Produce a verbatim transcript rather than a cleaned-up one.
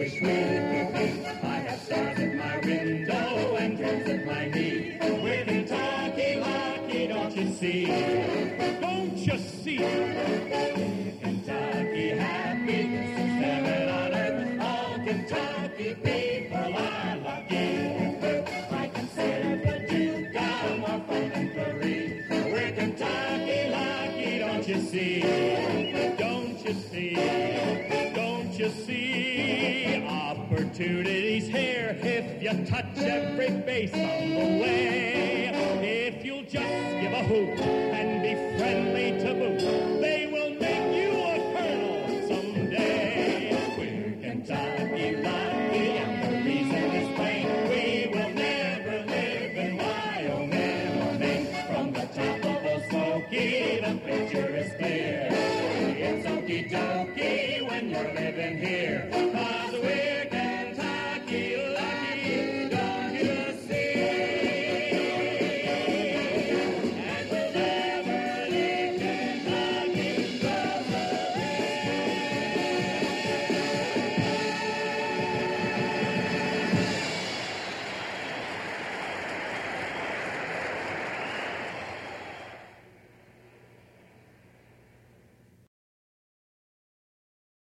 wish we could be. I have stars at my window and dreams at my knee. We're Kentucky lucky, don't you see? Don't you see? We're Kentucky happy, this is heaven on earth. All Kentucky people are lucky. I consider the Duke of Norfolk and Clary. We're Kentucky lucky, don't you see? Don't you see? Don't you see? Opportunity's here if you touch every base on the way. If you'll just give a hoot and be friendly to boot, they will make you a colonel someday. We're Kentucky lucky, and the reason is plain. We will never live in Wyoming or Maine. From the top of Old Smoky, the picture is clear. It's okie dokie when you're living here.